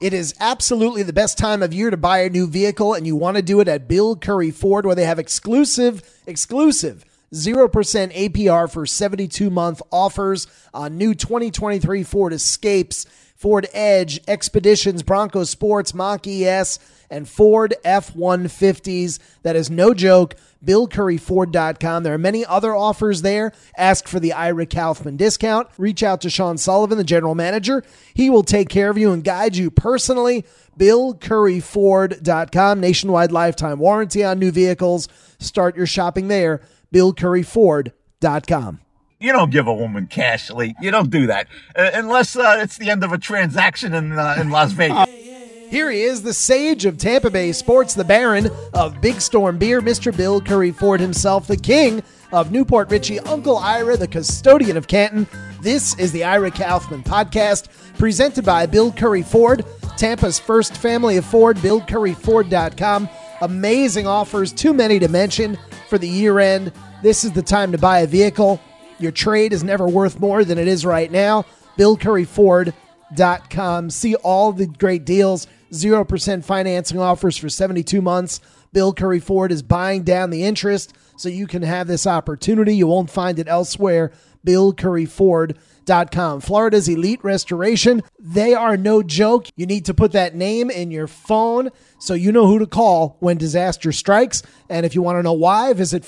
It is absolutely the best time of year to buy a new vehicle, and you want to do it at Bill Curry Ford, where they have exclusive 0% APR for 72-month offers on new 2023 Ford Escapes, Ford Edge, Expeditions, Bronco Sports, Mach-ES, and Ford F-150s. That is no joke. BillCurryFord.com. There are many other offers there. Ask for the Ira Kaufman discount. Reach out to Sean Sullivan, the general manager. He will take care of you and guide you personally. BillCurryFord.com. Nationwide lifetime warranty on new vehicles. Start your shopping there. BillCurryFord.com. You don't give a woman cash, Lee. You don't do that. Unless it's the end of a transaction in Las Vegas. Here he is, the sage of Tampa Bay sports, the Baron of Big Storm Beer, Mr. Bill Curry Ford himself, the king of Newport Richie, Uncle Ira, the custodian of Canton. This is the Ira Kaufman Podcast, presented by Bill Curry Ford, Tampa's first family of Ford, BillCurryFord.com. Amazing offers, too many to mention for the year end. This is the time to buy a vehicle. Your trade is never worth more than it is right now. BillCurryFord.com. See all the great deals. 0% financing offers for 72 months. Bill Curry Ford is buying down the interest so you can have this opportunity. You won't find it elsewhere. BillCurryFord.com. Florida's Elite Restoration. They are no joke. You need to put that name in your phone so you know who to call when disaster strikes. And if you want to know why, visit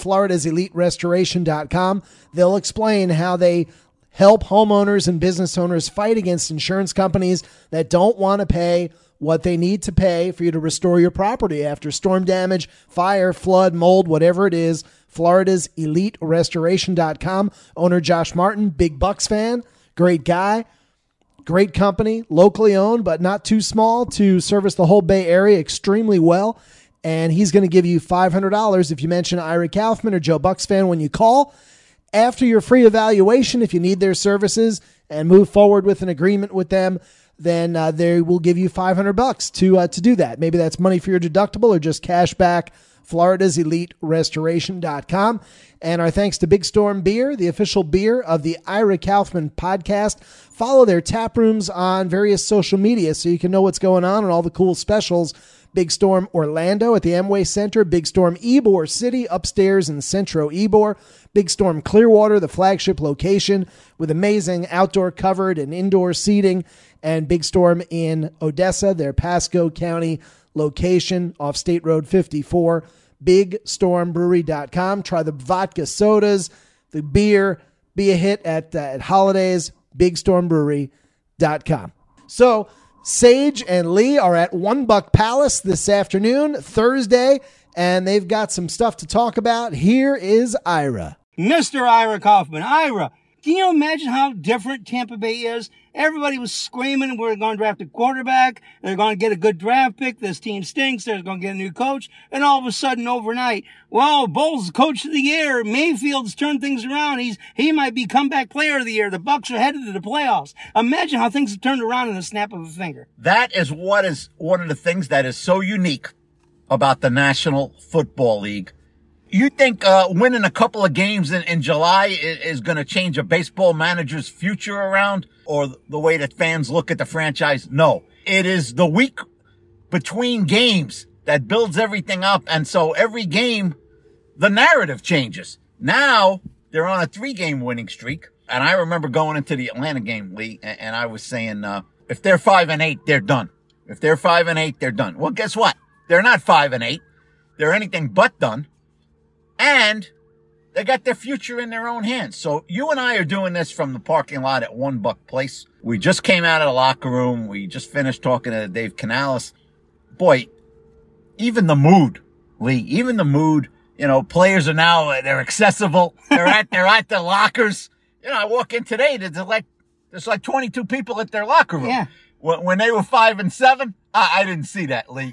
FloridasEliteRestoration.com. They'll explain how they help homeowners and business owners fight against insurance companies that don't want to pay what they need to pay for you to restore your property after storm damage, fire, flood, mold, whatever it is. Florida's Elite Restoration.com. Owner Josh Martin, big Bucks fan, great guy, great company, locally owned, but not too small to service the whole Bay Area extremely well. And he's going to give you $500 if you mention Ira Kaufman or Joe Bucks fan when you call. After your free evaluation, if you need their services and move forward with an agreement with them, then they will give you $500 to do that. Maybe that's money for your deductible or just cash back. Florida's Elite Restoration.com. And our thanks to Big Storm Beer, the official beer of the Ira Kaufman Podcast. Follow their tap rooms on various social media so you can know what's going on and all the cool specials. Big Storm Orlando at the Amway Center, Big Storm Ybor City upstairs in Centro Ybor, Big Storm Clearwater, the flagship location with amazing outdoor covered and indoor seating, and Big Storm in Odessa, their Pasco County location off State Road 54, BigStormBrewery.com. Try the vodka sodas, the beer, be a hit at holidays, BigStormBrewery.com. So, Sage and Lee are at One Buck Palace this afternoon, Thursday, and they've got some stuff to talk about. Here is Ira. Mr. Ira Kaufman. Ira, can you imagine how different Tampa Bay is? Everybody was screaming, we're going to draft a quarterback. They're going to get a good draft pick. This team stinks. They're going to get a new coach. And all of a sudden, overnight, well, Bowles, coach of the year. Mayfield's turned things around. He might be comeback player of the year. The Bucks are headed to the playoffs. Imagine how things have turned around in the snap of a finger. That is what is one of the things that is so unique about the National Football League. You think winning a couple of games in July is going to change a baseball manager's future around or the way that fans look at the franchise? No. It is the week between games that builds everything up. And so every game, the narrative changes. Now they're on a 3-game winning streak. And I remember going into the Atlanta game, Lee, and I was saying, if they're 5-8, they're done. If they're 5-8, they're done. Well, guess what? They're not 5-8. They're anything but done. And they got their future in their own hands. So you and I are doing this from the parking lot at One Buck Place. We just came out of the locker room. We just finished talking to Dave Canales. Boy, even the mood, Lee, even the mood, you know, players are now, they're accessible. They're at their lockers. You know, I walk in today, there's like 22 people at their locker room. Yeah. When they were 5-7, I didn't see that, Lee.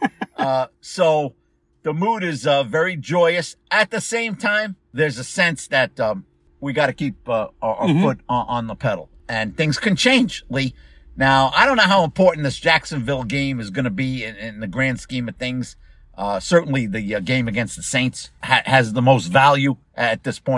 So the mood is very joyous. At the same time, there's a sense that we got to keep our foot on the pedal. And things can change, Lee. Now, I don't know how important this Jacksonville game is going to be in the grand scheme of things. Certainly the game against the Saints has the most value at this point.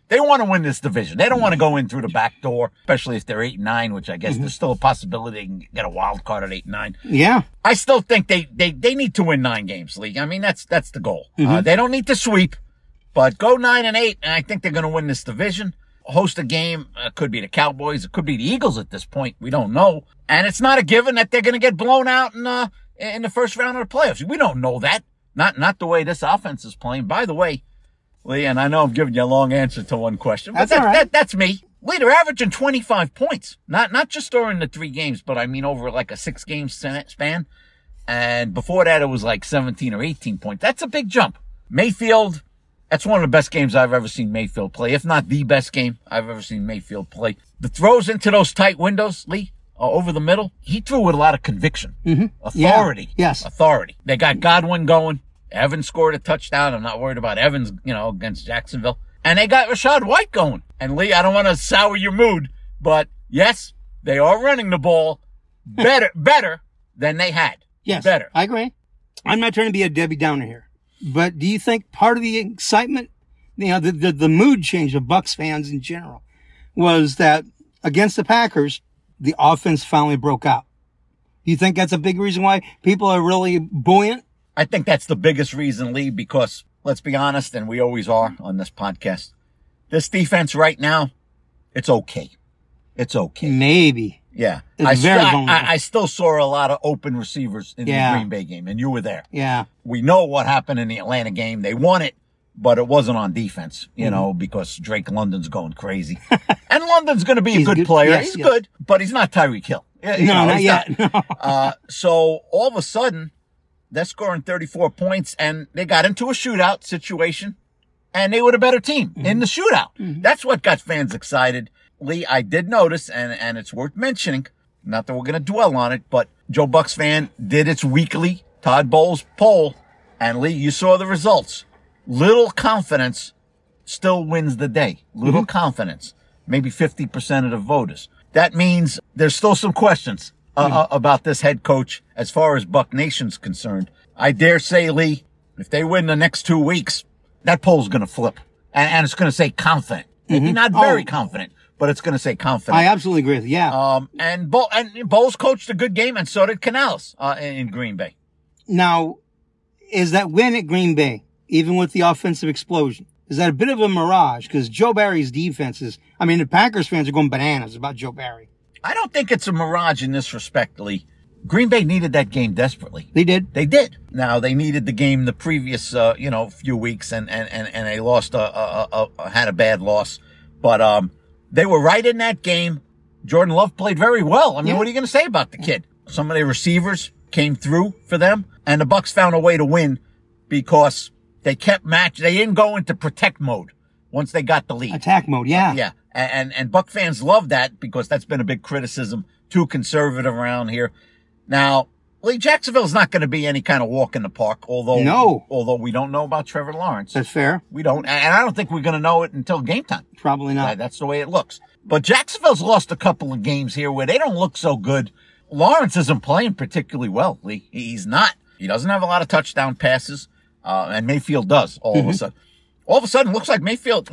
They want to win this division. They don't want to go in through the back door, especially if they're 8-9, which I guess there's still a possibility they can get a wild card at 8-9. Yeah. I still think they need to win 9 games, Lee. I mean, that's the goal. They don't need to sweep, but go 9-8, and I think they're going to win this division. Host a game. Could be the Cowboys. It could be the Eagles at this point. We don't know. And it's not a given that they're going to get blown out in the first round of the playoffs. We don't know that. Not the way this offense is playing. By the way, Lee, and I know I'm giving you a long answer to one question, but That's all right. that's me. Lee, they're averaging 25 points. Not just during the 3 games, but I mean over like a 6-game span. And before that, it was like 17 or 18 points. That's a big jump. Mayfield, that's one of the best games I've ever seen Mayfield play, if not the best game I've ever seen Mayfield play. The throws into those tight windows, Lee, over the middle, he threw with a lot of conviction. Authority. Yeah. Yes. Authority. They got Godwin going. Evans scored a touchdown. I'm not worried about Evans, against Jacksonville. And they got Rachaad White going. And Lee, I don't want to sour your mood, but yes, they are running the ball better than they had. Yes. Better. I agree. I'm not trying to be a Debbie Downer here, but do you think part of the excitement, the mood change of Bucs fans in general was that against the Packers, the offense finally broke out? Do you think that's a big reason why people are really buoyant? I think that's the biggest reason, Lee, because let's be honest, and we always are on this podcast, this defense right now, it's okay. It's okay. Maybe. Yeah. It's very vulnerable. I still saw a lot of open receivers in the Green Bay game, and you were there. Yeah. We know what happened in the Atlanta game. They won it, but it wasn't on defense, because Drake London's going crazy. And London's going to be a good player. Yes, he's yes. good, but he's not Tyreek Hill. Not yet. So all of a sudden, they're scoring 34 points, and they got into a shootout situation, and they were the better team in the shootout. That's what got fans excited. Lee, I did notice, and it's worth mentioning, not that we're going to dwell on it, but Joe Bucks fan did its weekly Todd Bowles poll, and Lee, you saw the results. Little confidence still wins the day. Little confidence. Maybe 50% of the voters. That means there's still some questions about this head coach as far as Buck Nation's concerned. I dare say, Lee, if they win the next 2 weeks, that poll's going to flip. And it's going to say confident. Maybe not very confident, but it's going to say confident. I absolutely agree with you. Yeah. And Bowles coached a good game, and so did Canales in Green Bay. Now, is that win at Green Bay, even with the offensive explosion, is that a bit of a mirage? Because Joe Barry's defense the Packers fans are going bananas about Joe Barry. I don't think it's a mirage in this respect, Lee. Green Bay needed that game desperately. They did. They did. Now, they needed the game the previous, few weeks, and they lost, had a bad loss. But they were right in that game. Jordan Love played very well. I mean, what are you going to say about the kid? Some of their receivers came through for them, and the Bucs found a way to win because they kept They didn't go into protect mode once they got the lead. Attack mode, yeah. Yeah. And Buck fans love that because that's been a big criticism. Too conservative around here. Now, Lee, Jacksonville's not going to be any kind of walk in the park, although we don't know about Trevor Lawrence. That's fair. We don't, and I don't think we're going to know it until game time. Probably not. That's the way it looks. But Jacksonville's lost a couple of games here where they don't look so good. Lawrence isn't playing particularly well, Lee. He's not. He doesn't have a lot of touchdown passes, and Mayfield does all of a sudden. All of a sudden, looks like Mayfield,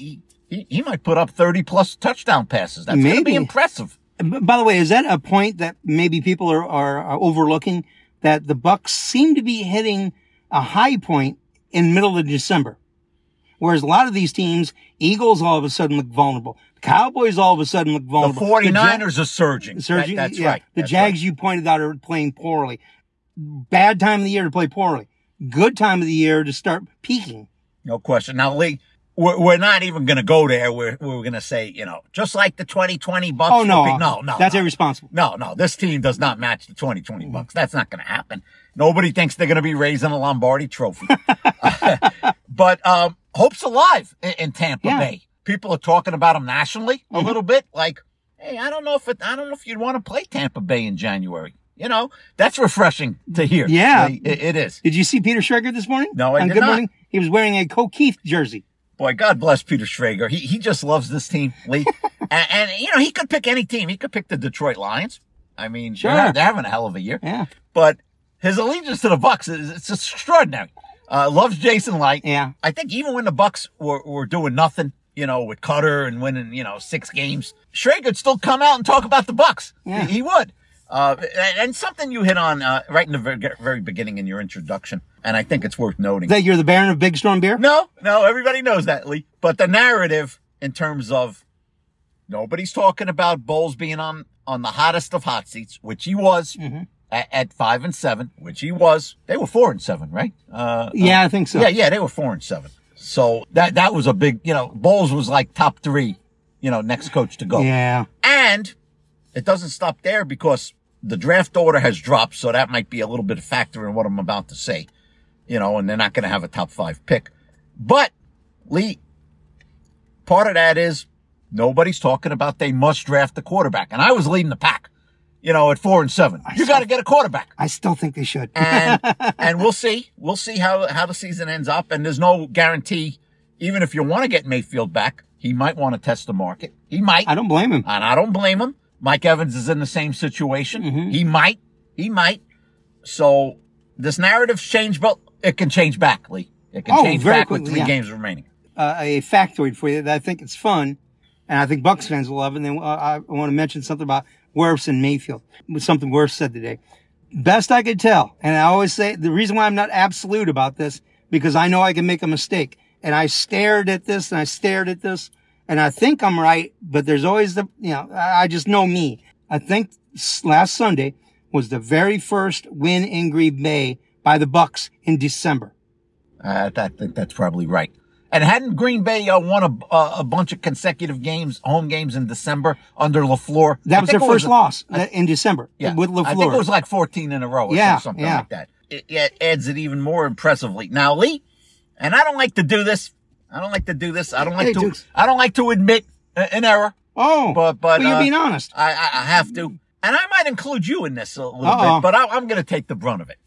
he might put up 30-plus touchdown passes. That's going to be impressive. By the way, is that a point that maybe people are overlooking? That the Bucs seem to be hitting a high point in middle of December. Whereas a lot of these teams, Eagles all of a sudden look vulnerable. The Cowboys all of a sudden look vulnerable. The 49ers are surging. That's right. The Jags you pointed out are playing poorly. Bad time of the year to play poorly. Good time of the year to start peaking. No question. Now, Lee, we're not even going to go there. We're going to say, just like the 2020 Bucs. Oh, no. No. That's irresponsible. No. This team does not match the 2020 Bucs. That's not going to happen. Nobody thinks they're going to be raising a Lombardi trophy. But hope's alive in Tampa Bay. People are talking about them nationally a little bit. Like, hey, I don't know if you'd want to play Tampa Bay in January. That's refreshing to hear. Yeah. It is. Did you see Peter Schrager this morning? No, I did Good not. Morning? He was wearing a Keith jersey. Boy, God bless Peter Schrager. He just loves this team, Lee. and he could pick any team. He could pick the Detroit Lions. I mean, sure. they're having a hell of a year. Yeah. But his allegiance to the Bucs it's extraordinary. Loves Jason Light. Yeah. I think even when the Bucs were doing nothing, with Cutter and winning, 6 games, Schrager would still come out and talk about the Bucks. Yeah. He would. And something you hit on right in the very beginning in your introduction, and I think it's worth noting. That you're the Baron of Big Storm Beer? No, everybody knows that, Lee. But the narrative in terms of nobody's talking about Bowles being on the hottest of hot seats, which he was at 5-7, which he was. They were 4-7, right? Yeah, I think so. Yeah, they were 4-7. So that was a big, Bowles was like top 3, next coach to go. Yeah. And it doesn't stop there because the draft order has dropped, so that might be a little bit of factor in what I'm about to say, and they're not going to have a top 5 pick. But, Lee, part of that is nobody's talking about they must draft the quarterback. And I was leading the pack, at 4-7. You got to get a quarterback. I still think they should. And we'll see. We'll see how the season ends up. And there's no guarantee, even if you want to get Mayfield back, he might want to test the market. He might. I don't blame him. And I don't blame him. Mike Evans is in the same situation. He might. So this narrative's changed, but it can change back, Lee. It can change very back with quickly, 3 games remaining. A factoid for you that I think it's fun, and I think Bucs fans will love it. And then I want to mention something about Wirfs and Mayfield. Something Wirfs said today. Best I could tell, and I always say the reason why I'm not absolute about this, because I know I can make a mistake. And I stared at this and I stared at this, and I think I'm right, but there's always I just know me. I think last Sunday was the very first win in Green Bay by the Bucs in December. I think that's probably right. And hadn't Green Bay won a bunch of consecutive home games in December under LaFleur? That was their first loss in December with LaFleur. I think it was like 14 in a row or something like that. It adds it even more impressively. Now, Lee, and I don't like to do this. I don't like to admit an error. Oh, but you're being honest. I have to. And I might include you in this a little bit, but I'm going to take the brunt of it.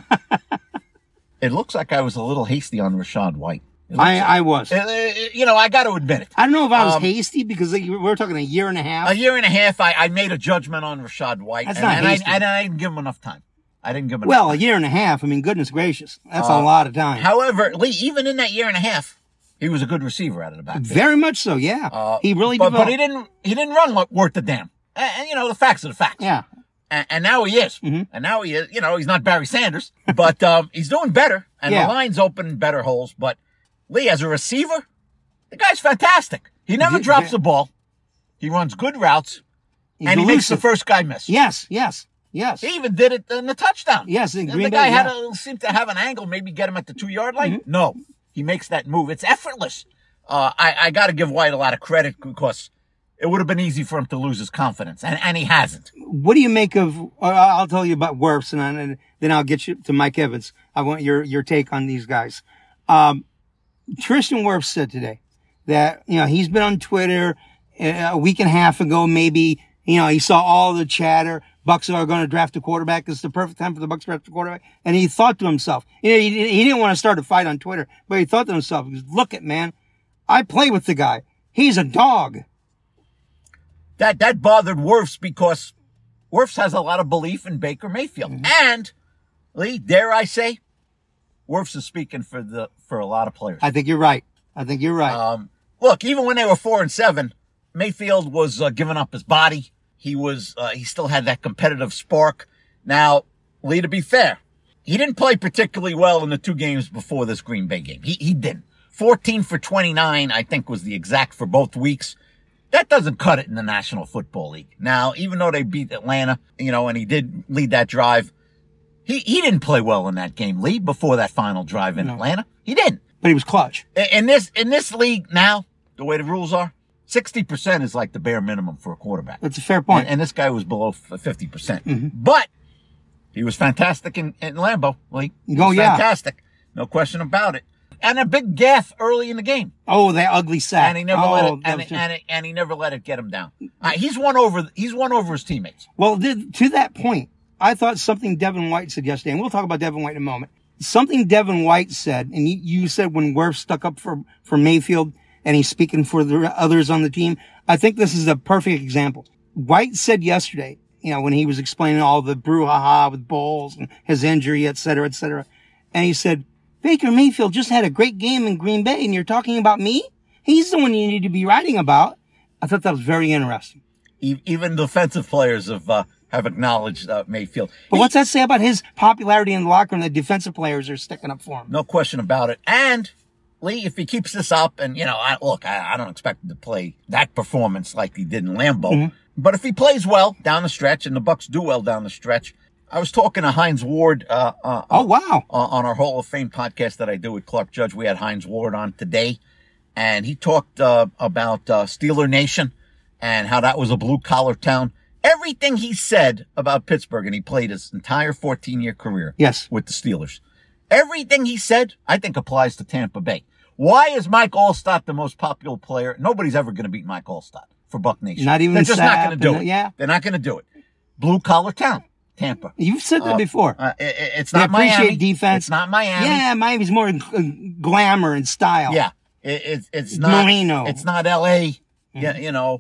It looks like I was a little hasty on Rachaad White. I was. I got to admit it. I don't know if I was hasty because we're talking a year and a half. A year and a half, I made a judgment on Rachaad White. That's not hasty. I didn't give him enough time. Well, a year and a half, I mean, goodness gracious. That's a lot of time. However, Lee, even in that year and a half, he was a good receiver out of the backfield. Very much so, yeah. He really developed. But he didn't run worth the damn. And the facts are the facts. Yeah. And now he is. And now he is, he's not Barry Sanders, but he's doing better. And the line's open better holes. But Lee, as a receiver, the guy's fantastic. He never drops the ball. He runs good routes. And he makes the first guy miss. Yes. He even did it in the touchdown. Yes, and the guy seemed to have an angle, maybe get him at the 2-yard line. No, he makes that move. It's effortless. I got to give White a lot of credit because it would have been easy for him to lose his confidence, and he hasn't. What do you make of? I'll tell you about Wirfs, and then I'll get you to Mike Evans. I want your take on these guys. Tristan Wirfs said today that he's been on Twitter a week and a half ago, maybe. He saw all the chatter. Bucs are going to draft a quarterback. This is the perfect time for the Bucs to draft a quarterback. And he thought to himself, he didn't want to start a fight on Twitter, but he thought to himself, look it, man, I play with the guy. He's a dog. That bothered Wirfs because Wirfs has a lot of belief in Baker Mayfield. And, Lee, dare I say, Wirfs is speaking for a lot of players. I think you're right. Look, even when they were 4-7, Mayfield was giving up his body. He still had that competitive spark. Now, Lee, to be fair, he didn't play particularly well in the 2 games before this Green Bay game. He didn't. 14 for 29, I think, was the exact for both weeks. That doesn't cut it in the National Football League. Now, even though they beat Atlanta, and he did lead that drive, he didn't play well in that game, Lee, before that final drive in Atlanta. He didn't. But he was clutch. In this league now, the way the rules are, 60% is like the bare minimum for a quarterback. That's a fair point. And this guy was below 50%. But he was fantastic in Lambeau, Lee. Fantastic. No question about it. And a big gaffe early in the game. Oh, that ugly sack. And he never and he never let it get him down. He's won over his teammates. Well, to that point, I thought something Devin White said yesterday, and we'll talk about Devin White in a moment. Something Devin White said, and you said when Wirfs stuck up for Mayfield, and he's speaking for the others on the team. I think this is a perfect example. White said yesterday, when he was explaining all the brouhaha with Bowles and his injury, et cetera, and he said, Baker Mayfield just had a great game in Green Bay, and you're talking about me? He's the one you need to be writing about. I thought that was very interesting. Even defensive players have acknowledged Mayfield. But what's that say about his popularity in the locker room? The defensive players are sticking up for him. No question about it. And Lee, if he keeps this up, and I don't expect him to play that performance like he did in Lambeau, but if he plays well down the stretch, and the Bucs do well down the stretch, I was talking to Hines Ward. Oh wow! On our Hall of Fame podcast that I do with Clark Judge, we had Hines Ward on today, and he talked about Steeler Nation and how that was a blue collar town. Everything he said about Pittsburgh, and he played his entire 14-year career with the Steelers. Everything he said, I think, applies to Tampa Bay. Why is Mike Allstott the most popular player? Nobody's ever going to beat Mike Allstott for Buck Nation. Not even They're just not Sapp going to do it. Yeah. They're not going to do it. Blue collar town, Tampa. You've said that before. It's They not appreciate Miami. defense. It's not Miami. Yeah, Miami's more glamour and style. Yeah. It's not Marino. It's not LA. Yeah,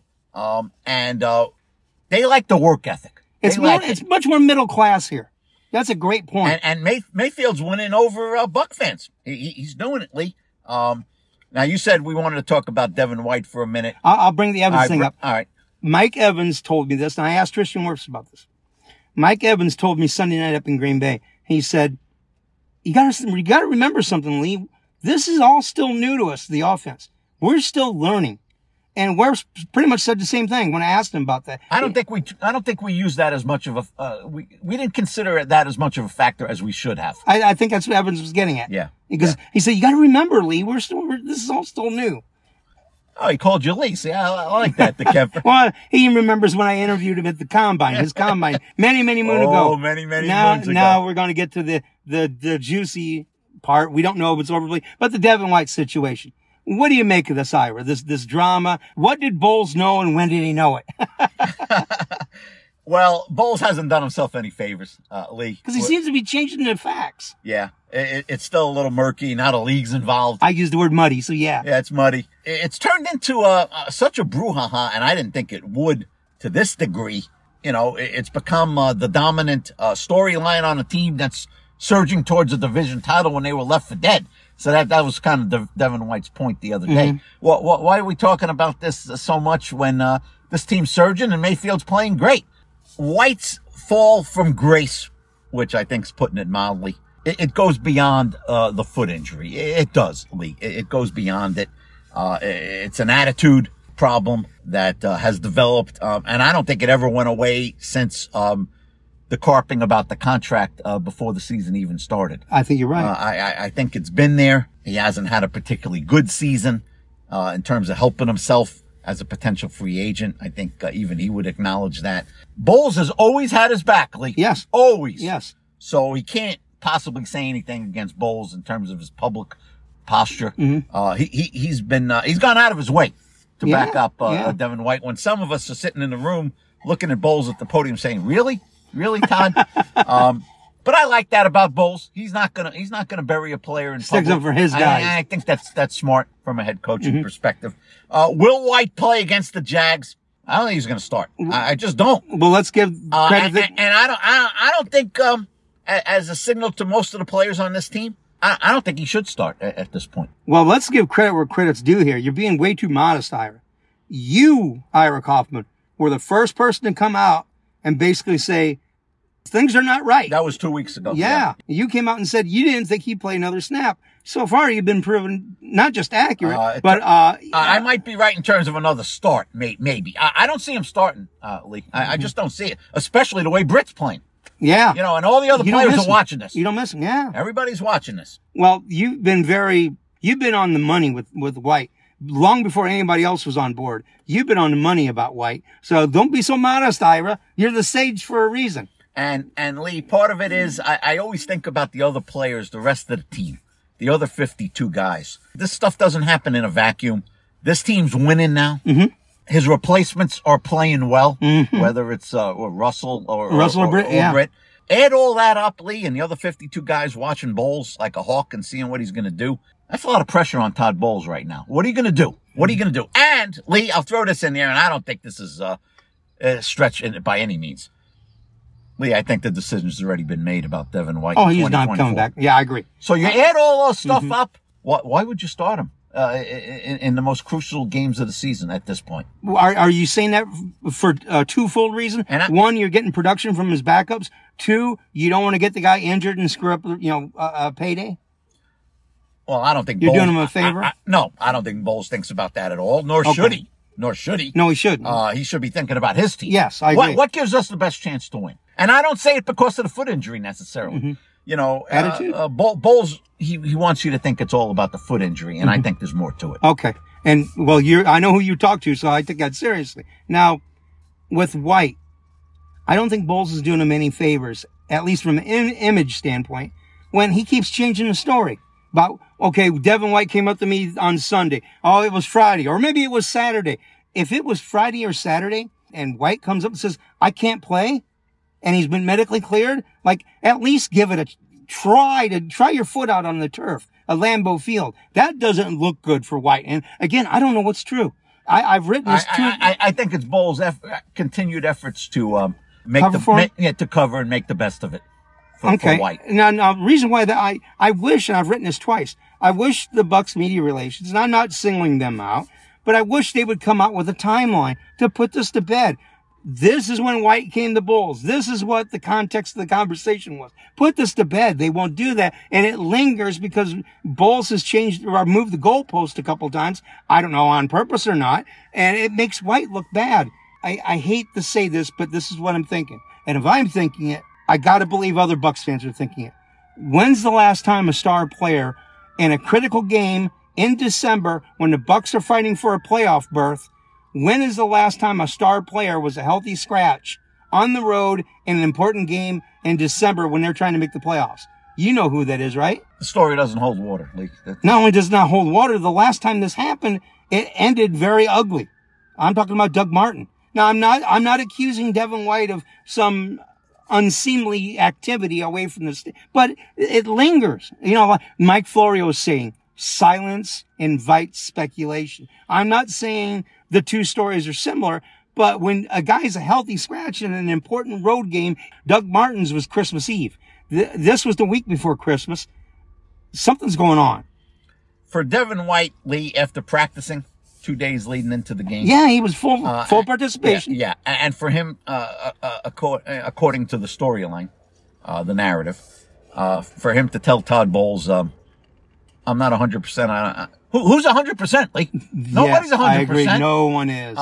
and they like the work ethic. It's much more middle class here. That's a great point. And Mayfield's winning over Buck fans. He's doing it, Lee. Now you said we wanted to talk about Devin White for a minute. I'll bring the Evans thing up. All right. Mike Evans told me this, and I asked Tristan Wirfs about this. Mike Evans told me Sunday night up in Green Bay. He said, "You got to remember something, Lee. This is all still new to us, the offense. We're still learning." And Wirfs pretty much said the same thing when I asked him about that. I don't think we use that as much of a we didn't consider that as much of a factor as we should have. I think that's what Evans was getting at. Yeah. Because he said, "You got to remember, Lee. This is all still new." Oh, he called you Lee. See, I like that, the Kev. Well, he remembers when I interviewed him at the combine, his combine, many moons ago. Oh, many moons ago. Now we're going to get to the juicy part. We don't know if it's overly, but the Devin White situation. What do you make of this, Ira? This drama? What did Bowles know, and when did he know it? Well, Bowles hasn't done himself any favors, Lee. Because he seems to be changing the facts. Yeah, it's still a little murky. Now the league's involved. I used the word muddy, so yeah. Yeah, it's muddy. It's turned into such a brouhaha, and I didn't think it would to this degree. It's become the dominant storyline on a team that's surging towards a division title when they were left for dead. So that was kind of Devin White's point the other day. Why are we talking about this so much when this team's surging and Mayfield's playing great? White's fall from grace, which I think's putting it mildly, it goes beyond the foot injury. It does, Lee. It goes beyond it. It's an attitude problem that has developed, and I don't think it ever went away since the carping about the contract before the season even started. I think you're right. I think it's been there. He hasn't had a particularly good season in terms of helping himself as a potential free agent. I think even he would acknowledge that. Bowles has always had his back, Lee. Yes. Always. Yes. So he can't possibly say anything against Bowles in terms of his public posture. He's gone out of his way to back up Devin White when some of us are sitting in the room looking at Bowles at the podium saying, "Really? Really, Todd?" But I like that about Bowles. He's not gonna bury a player in Sticks public. up for his guys. I think that's smart from a head coaching perspective. Will White play against the Jags? I don't think he's gonna start. I just don't. Well, let's give credit. And I don't think as a signal to most of the players on this team, I don't think he should start at this point. Well, let's give credit where credit's due here. You're being way too modest, Ira. You, Ira Kaufman, were the first person to come out and basically say, things are not right. That was 2 weeks ago. Yeah. You came out and said you didn't think he'd play another snap. So far, you've been proven not just accurate, but I might be right in terms of another start, maybe. I don't see him starting, Lee. I just don't see it, especially the way Britt's playing. Yeah. And all the other players are watching this. You don't miss him. Yeah. Everybody's watching this. Well, you've been on the money with White long before anybody else was on board. You've been on the money about White. So don't be so modest, Ira. You're the sage for a reason. And Lee, part of it is I always think about the other players, the rest of the team, the other 52 guys. This stuff doesn't happen in a vacuum. This team's winning now. Mm-hmm. His replacements are playing well, whether it's Russell or Britt. Add all that up, Lee, and the other 52 guys watching Bowles like a hawk and seeing what he's going to do. That's a lot of pressure on Todd Bowles right now. What are you going to do? What are you going to do? And, Lee, I'll throw this in there, and I don't think this is a stretch by any means. Lee, I think the decision's already been made about Devin White. Oh, he's not coming back. Yeah, I agree. So you add all those stuff up. Why would you start him in the most crucial games of the season at this point. Are you saying that for a twofold reason? One, you're getting production from his backups. Two, you don't want to get the guy injured and screw up, a payday? Well, I don't think you're Bowles, doing him a favor. No, I don't think Bowles thinks about that at all. Nor should he. No, he shouldn't. He should be thinking about his team. Yes, I agree. What gives us the best chance to win? And I don't say it because of the foot injury necessarily. Attitude. Bowles, he wants you to think it's all about the foot injury, and I think there's more to it. Okay. And well, I know who you talk to, so I take that seriously. Now, with White, I don't think Bowles is doing him any favors, at least from an image standpoint, when he keeps changing the story. About, okay, Devin White came up to me on Sunday. Oh, it was Friday, or maybe it was Saturday. If it was Friday or Saturday, and White comes up and says, I can't play, and he's been medically cleared, at least give it a try your foot out on the turf, a Lambeau Field. That doesn't look good for White. And again, I don't know what's true. I've written this too. I think it's Bowles' continued efforts to to cover and make the best of it for White. Now, the reason why that I wish, and I've written this twice, I wish the Bucks media relations, and I'm not singling them out, but I wish they would come out with a timeline to put this to bed. This is when White came to Bowles. This is what the context of the conversation was. Put this to bed. They won't do that. And it lingers because Bowles has changed or moved the goalpost a couple times. I don't know on purpose or not. And it makes White look bad. I hate to say this, but this is what I'm thinking. And if I'm thinking it, I gotta believe other Bucks fans are thinking it. When's the last time a star player in a critical game in December when the Bucks are fighting for a playoff berth, when is the last time a star player was a healthy scratch on the road in an important game in December when they're trying to make the playoffs? You know who that is, right? The story doesn't hold water, Lee. Not only does it not hold water, the last time this happened, it ended very ugly. I'm talking about Doug Martin. Now, I'm not accusing Devin White of some unseemly activity away from the state, but it lingers. Like Mike Florio is saying, silence invites speculation. I'm not saying the two stories are similar, but when a guy's a healthy scratch in an important road game, Doug Martin's was Christmas Eve. This was the week before Christmas. Something's going on. For Devin White, Lee, after practicing 2 days leading into the game. Yeah, he was full participation. Yeah. And for him, according to the storyline, the narrative, for him to tell Todd Bowles, I'm not 100%. Who's 100%? Like nobody's 100%. I agree. No one is.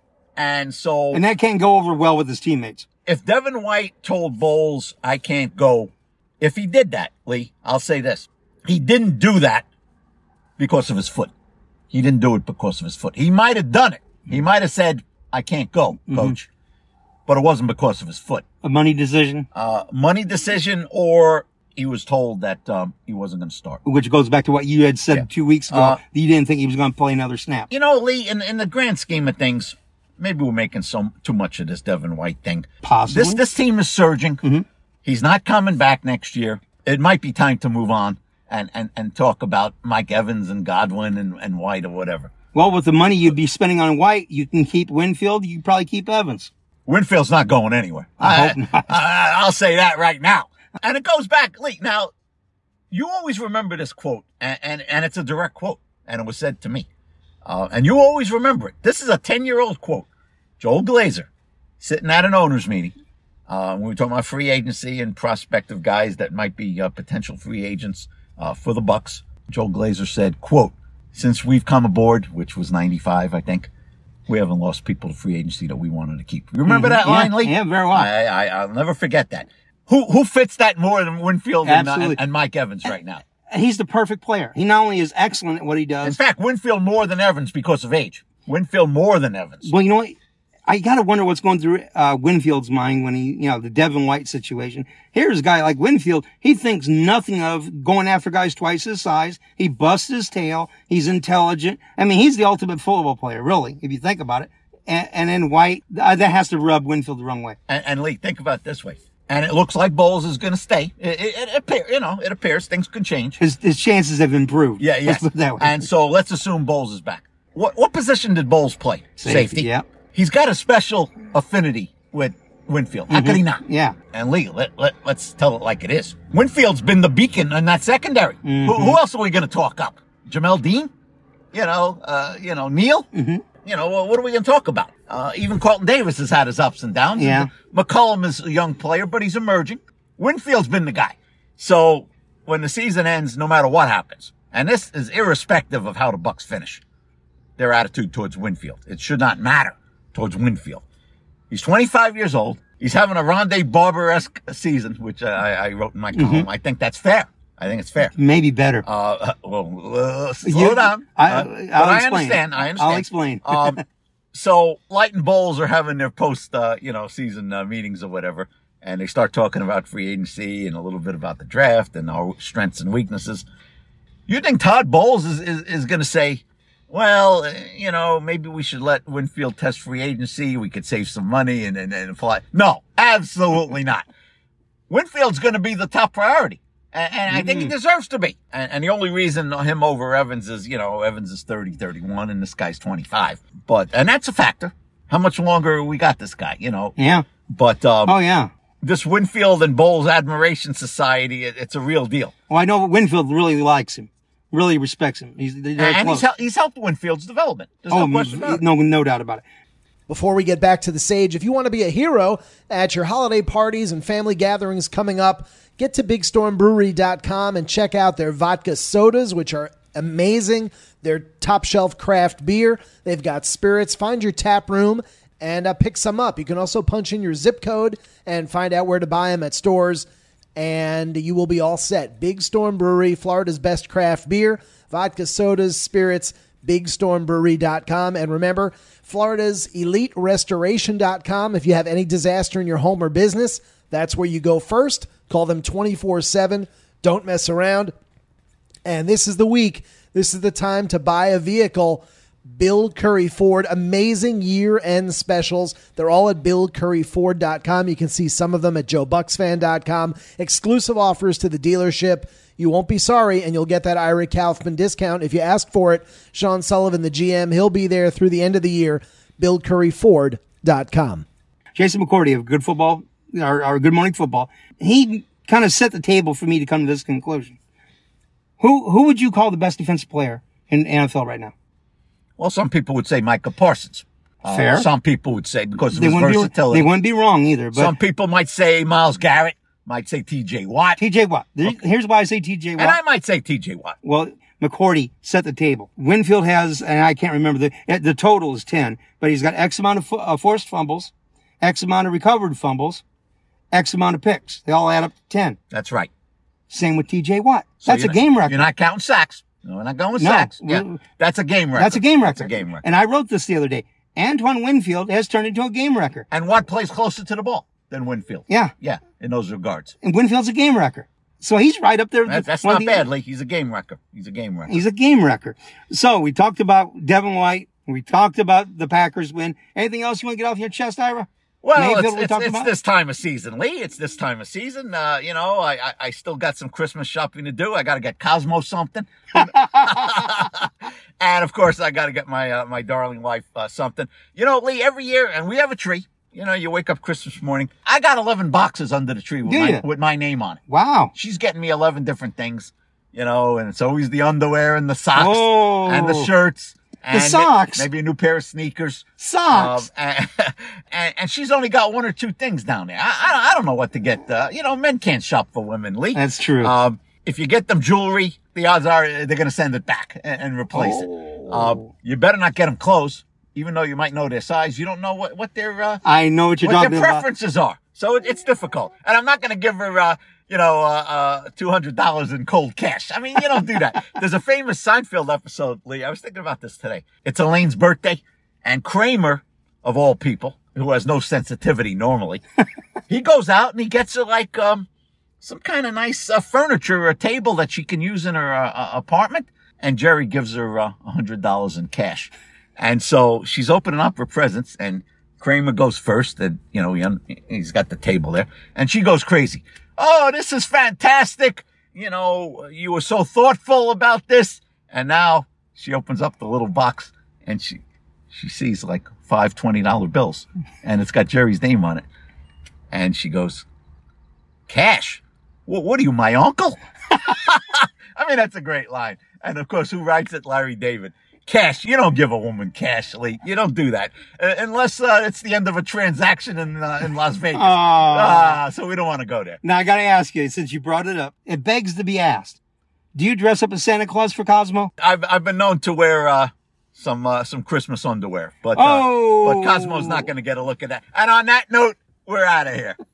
And that can't go over well with his teammates. If Devin White told Bowles, I can't go, if he did that, Lee, I'll say this. He didn't do that because of his foot. He didn't do it because of his foot. He might have done it. He might have said, I can't go, coach. But it wasn't because of his foot. A money decision? Money decision, or he was told that he wasn't going to start. Which goes back to what you had said 2 weeks ago. That you didn't think he was going to play another snap. Lee, in the grand scheme of things, maybe we're making too much of this Devin White thing. Possibly. This team is surging. He's not coming back next year. It might be time to move on and talk about Mike Evans and Godwin and White or whatever. Well, with the money you'd be spending on White, you can keep Winfield. You can probably keep Evans. Winfield's not going anywhere. I hope not. I'll say that right now. And it goes back, Lee. Now, you always remember this quote, and it's a direct quote, and it was said to me. And you always remember it. This is a 10-year-old quote. Joel Glazer, sitting at an owners meeting, when we were talking about free agency and prospective guys that might be potential free agents for the Bucks. Joel Glazer said, quote, since we've come aboard, which was 95, I think, we haven't lost people to free agency that we wanted to keep. You remember that line, Lee? Yeah, very well. I'll never forget that. Who fits that more than Winfield and Mike Evans right now? He's the perfect player. He not only is excellent at what he does. In fact, Winfield more than Evans because of age. Winfield more than Evans. Well, you know what? I gotta wonder what's going through Winfield's mind when he, the Devin White situation. Here's a guy like Winfield. He thinks nothing of going after guys twice his size. He busts his tail. He's intelligent. I mean, he's the ultimate football player, really, if you think about it. And then White, that has to rub Winfield the wrong way. And Lee, think about it this way. And it looks like Bowles is going to stay. It appears things can change. His chances have improved. Yeah, yes. That way. And so let's assume Bowles is back. What position did Bowles play? Safety. Yeah. He's got a special affinity with Winfield. How could he not? Yeah. And Lee, let's tell it like it is. Winfield's been the beacon in that secondary. Who else are we going to talk up? Jamel Dean? Neil. You know, what are we going to talk about? Even Carlton Davis has had his ups and downs. Yeah. McCollum is a young player, but he's emerging. Winfield's been the guy. So when the season ends, no matter what happens, and this is irrespective of how the Bucks finish, their attitude towards Winfield. It should not matter towards Winfield. He's 25 years old. He's having a Rondé Barber-esque season, which I wrote in my column. I think that's fair. I think it's fair. Maybe better. Slow down. I'll explain. I understand. I'll explain. So Light and Bowles are having their season meetings or whatever, and they start talking about free agency and a little bit about the draft and our strengths and weaknesses. You think Todd Bowles is going to say, well, maybe we should let Winfield test free agency. We could save some money and fly. No, absolutely not. Winfield's going to be the top priority. And I think he deserves to be. And the only reason him over Evans is, Evans is 30, 31, and this guy's 25. And that's a factor. How much longer we got this guy, Yeah. But, yeah. This Winfield and Bowles Admiration Society, it's a real deal. Well, I know Winfield really likes him, really respects him. He's helped Winfield's development. There's no question about it. No doubt about it. Before we get back to the Sage, if you want to be a hero at your holiday parties and family gatherings coming up, get to BigStormBrewery.com and check out their vodka sodas, which are amazing. Their top shelf craft beer. They've got spirits. Find your tap room and pick some up. You can also punch in your zip code and find out where to buy them at stores, and you will be all set. Big Storm Brewery, Florida's best craft beer, vodka sodas, spirits, BigStormBrewery.com. And remember, Florida's EliteRestoration.com. If you have any disaster in your home or business, that's where you go first. Call them 24/7. Don't mess around. And this is the week. This is the time to buy a vehicle. Bill Curry Ford, amazing year-end specials. They're all at BillCurryFord.com. You can see some of them at JoeBucksFan.com. Exclusive offers to the dealership. You won't be sorry, and you'll get that Ira Kaufman discount if you ask for it. Sean Sullivan, the GM, he'll be there through the end of the year. BillCurryFord.com. Jason McCourty of Good Football, our Good Morning Football, he kind of set the table for me to come to this conclusion. Who would you call the best defensive player in NFL right now? Well, some people would say Micah Parsons. Fair. Some people would say because of his versatility. They wouldn't be wrong either. But some people might say Myles Garrett. Might say T.J. Watt. T.J. Watt. Here's why I say T.J. Watt. And I might say T.J. Watt. Well, McCourty set the table. Winfield has, and I can't remember, the total is 10, but he's got X amount of forced fumbles, X amount of recovered fumbles, X amount of picks. They all add up to 10. That's right. Same with T.J. Watt. That's a game record. You're not counting sacks. No, we're not going with sacks. Yeah, that's a game record. That's a game record. That's a game record. And I wrote this the other day. Antoine Winfield has turned into a game record. And Watt plays closer to the ball than Winfield. Yeah. Yeah, in those regards. And Winfield's a game wrecker. So he's right up there. That's not bad, Lee. He's a game wrecker. He's a game wrecker. He's a game wrecker. So we talked about Devin White. We talked about the Packers win. Anything else you want to get off your chest, Ira? Well, it's this time of season, Lee. It's this time of season. I still got some Christmas shopping to do. I got to get Cosmo something. And of course, I got to get my darling wife something. Lee, every year, and we have a tree. You wake up Christmas morning. I got 11 boxes under the tree with my name on it. Wow. She's getting me 11 different things, and it's always the underwear and the socks and the shirts. And the socks. Maybe a new pair of sneakers. Socks. And she's only got one or two things down there. I don't know what to get. Men can't shop for women, Lee. That's true. If you get them jewelry, the odds are they're going to send it back and replace it. You better not get them clothes. Even though you might know their size, you don't know what their I know what you're talking their preferences are. So it's difficult. And I'm not going to give her $200 in cold cash. I mean, you don't do that. There's a famous Seinfeld episode, Lee. I was thinking about this today. It's Elaine's birthday, and Kramer, of all people, who has no sensitivity normally, he goes out and he gets her like some kind of nice furniture or a table that she can use in her apartment. And Jerry gives her $100 in cash. And so she's opening up her presents, and Kramer goes first, and, he's got the table there, and she goes crazy. Oh, this is fantastic. You were so thoughtful about this. And now she opens up the little box, and she sees like $5 $20 bills, and it's got Jerry's name on it. And she goes, cash? What are you, my uncle? I mean, that's a great line. And of course, who writes it? Larry David. Cash. You don't give a woman cash, Lee. You don't do that. Unless it's the end of a transaction in Las Vegas. So we don't want to go there. Now, I got to ask you, since you brought it up, it begs to be asked. Do you dress up as Santa Claus for Cosmo? I've been known to wear some Christmas underwear, but Cosmo's not going to get a look at that. And on that note, we're out of here.